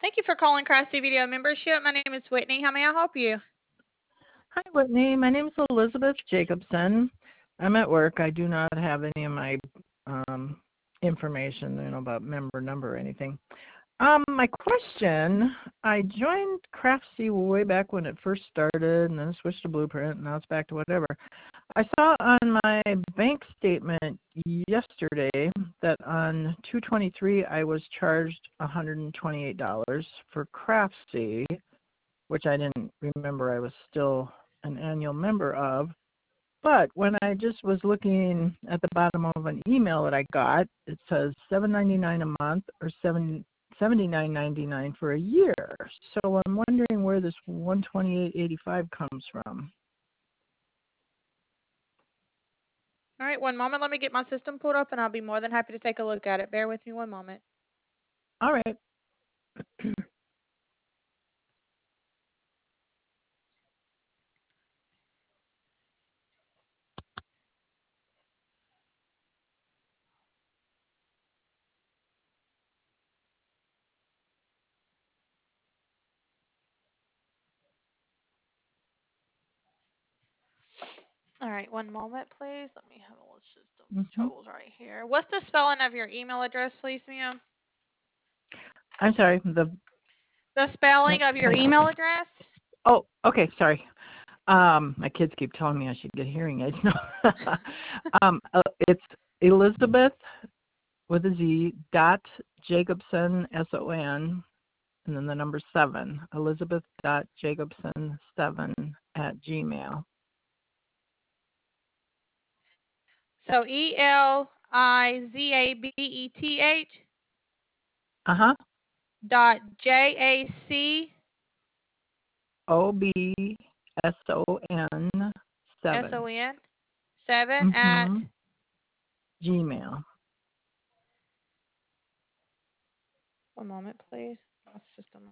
Thank you for calling Craftsy Video Membership. My name is Whitney. How may I help you? Hi, Whitney. My name is Elizabeth Jacobson. I'm at work. I do not have any of my information, about member number or anything. My question, I joined Craftsy way back when it first started, and then I switched to Blueprint, and now it's back to whatever. I saw on my bank statement yesterday that on 2/23 I was charged $128 for Craftsy, which I didn't remember I was still an annual member of. But when I just was looking at the bottom of an email that I got, it says $7.99 a month or $79.99 for a year. So I'm wondering where this $128.85 comes from. All right, one moment. Let me get my system pulled up, and I'll be more than happy to take a look at it. Bear with me one moment. All right. All right, one moment, please. Let me have a little system Mm-hmm. controls right here. What's the spelling of your email address, please, ma'am? I'm sorry. The spelling of your email address? Oh, okay. Sorry. My kids keep telling me I should get hearing aids. It's Elizabeth with a Z Jacobson SON and then the number 7 Elizabeth.jacobson7 @gmail. So ELIZABETH Uh-huh. .JAC OBSON 7. SON 7 at Mm-hmm. Gmail. one moment, please. My system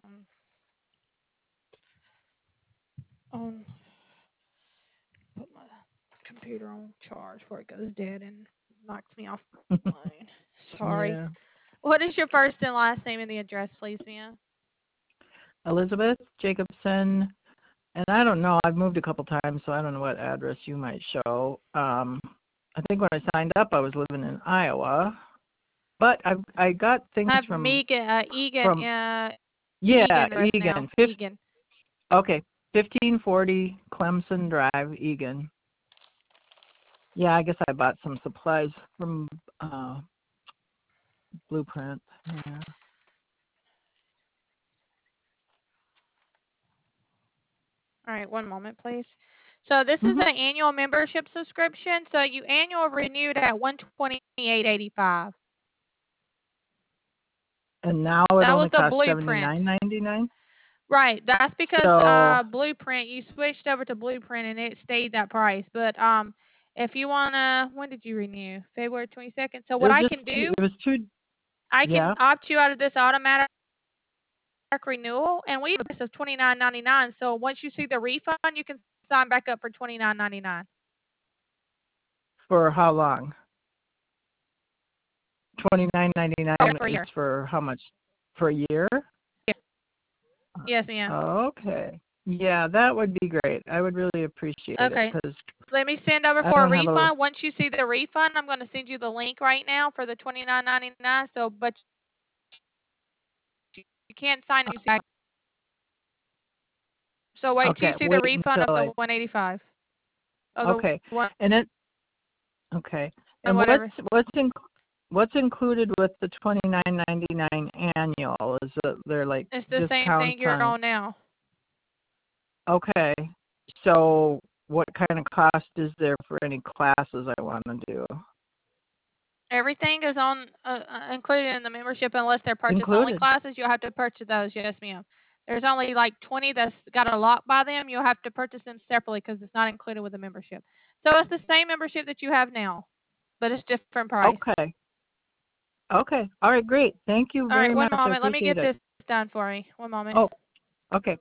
on put my computer on charge before it goes dead and knocks me off the line. Sorry. Yeah. What is your first and last name and the address, please, ma'am? Elizabeth Jacobson. And I don't know, I've moved a couple times, so I don't know what address you might show. I think when I signed up, I was living in Iowa, but I got things I have from Egan, from yeah, Egan right now. Egan. Egan. Okay, 1540 Clemson Drive, Egan. Yeah, I guess I bought some supplies from Blueprint. Yeah. All right, one moment, please. So this is Mhm. an annual membership subscription. So you annual renewed at $128.85. And now it That was only the costs Blueprint. $79.99. Right. That's because So Blueprint, you switched over to Blueprint and it stayed that price. But if you wanna, when did you renew? February 22nd. So it what was I just can do, it was two. I can Yeah. opt you out of this automatic renewal, and we have this of $29.99. So once you see the refund, you can sign back up for $29.99. For how long? $29.99 For a is year. for how much? For a year? Yes, ma'am. Okay. Yeah, that would be great. I would really appreciate it Okay. because Let me send over I for a don't have a. refund. Once you see the refund, I'm going to send you the link right now for the $29.99. So, but you can't sign it. So wait till Okay, you see the wait refund of until the I. 185. Of the Okay, one and it. Okay, or and whatever. what's included with the $29.99 annual? Is it there like It's the same thing discounts you're on? on now. Okay, so what kind of cost is there for any classes I want to do? Everything is on included in the membership unless they're purchase only Included. classes. You'll have to purchase those. Yes, ma'am. There's only like 20 that's got a lock by them. You'll have to purchase them separately because it's not included with the membership. So it's the same membership that you have now, but it's different price. Okay. Okay. All right, great. Thank you All right, very one much. I moment. Let me appreciate get it. this done for you. One moment. Oh, okay.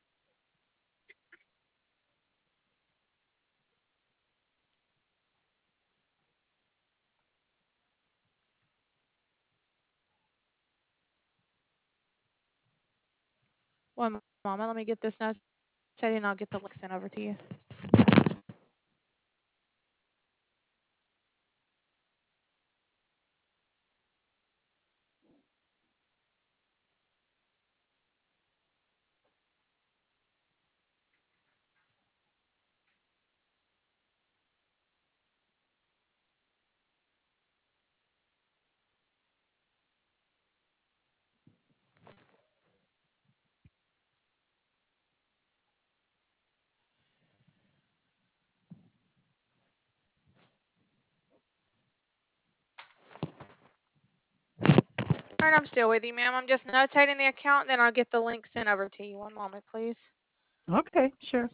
One moment. Let me get this note setting and I'll get the link sent over to you. All right, I'm still with you, ma'am. I'm just notating the account, then I'll get the link sent over to you. One moment, please. Okay, sure.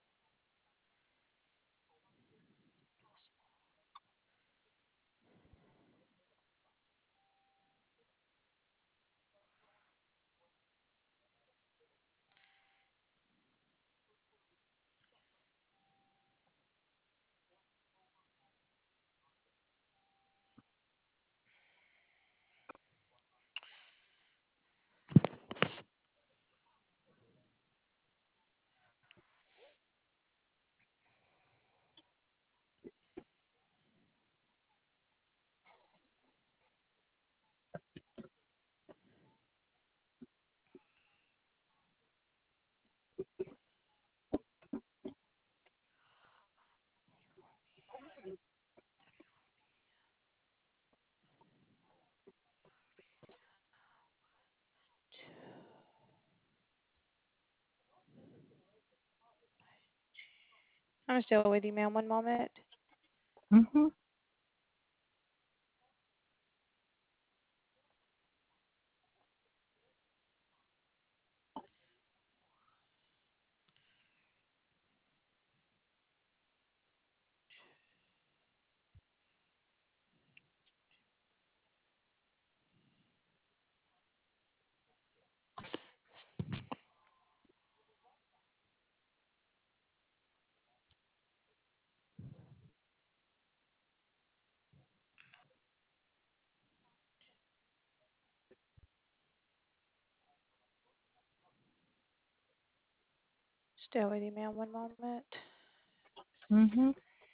I'm still with you, ma'am. One moment. Mm-hmm. Still with you, ma'am. One moment. Mm-hmm.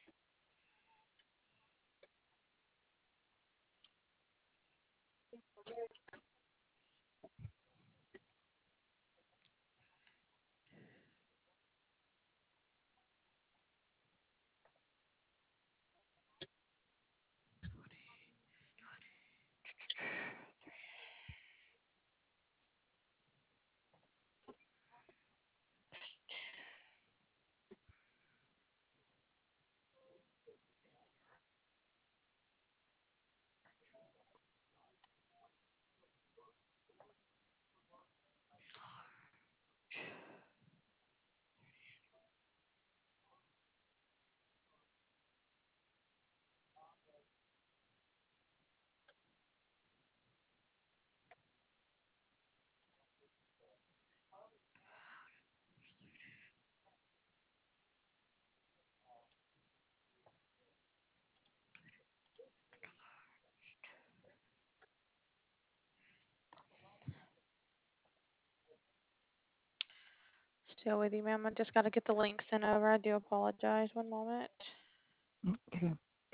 Still with you, ma'am. I just got to get the link sent over. I do apologize. One moment. Okay.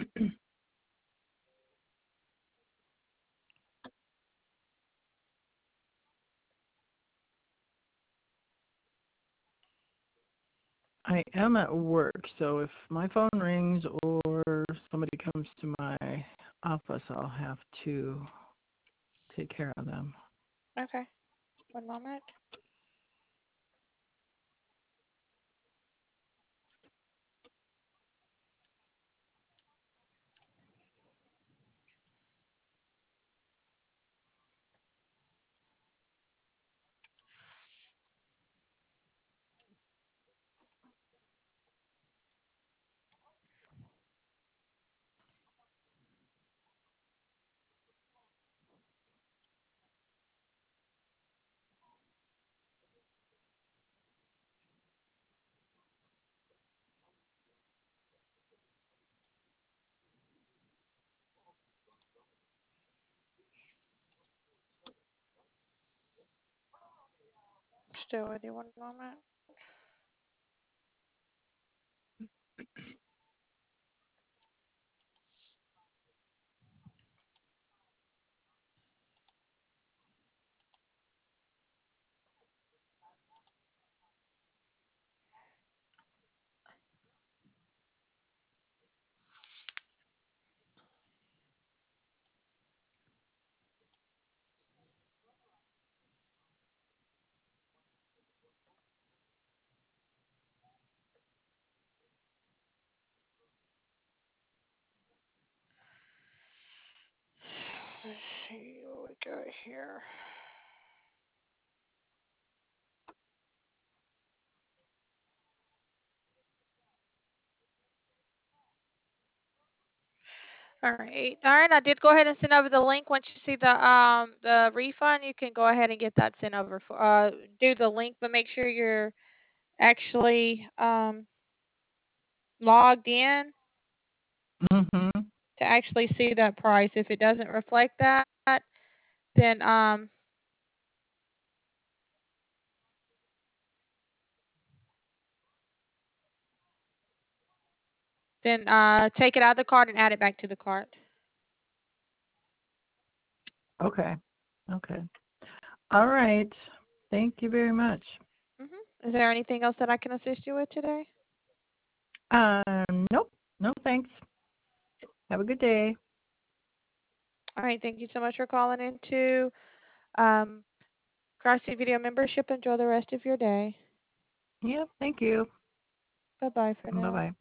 I am at work, so if my phone rings or somebody comes to my office, I'll have to take care of them. Okay. One moment. Still with you one moment. Let's see what we got here. All right. All right. I did go ahead and send over the link. Once you see the refund, you can go ahead and get that sent over for do the link, but make sure you're actually logged in Mhm. to actually see that price. If it doesn't reflect that, then take it out of the cart and add it back to the cart. Okay. Okay. All right. Thank you very much. Is there anything else that I can assist you with today? Nope. No, thanks. Have a good day. All right. Thank you so much for calling into Crossy Video Membership. Enjoy the rest of your day. Yep. Thank you. Bye-bye for Bye now. bye.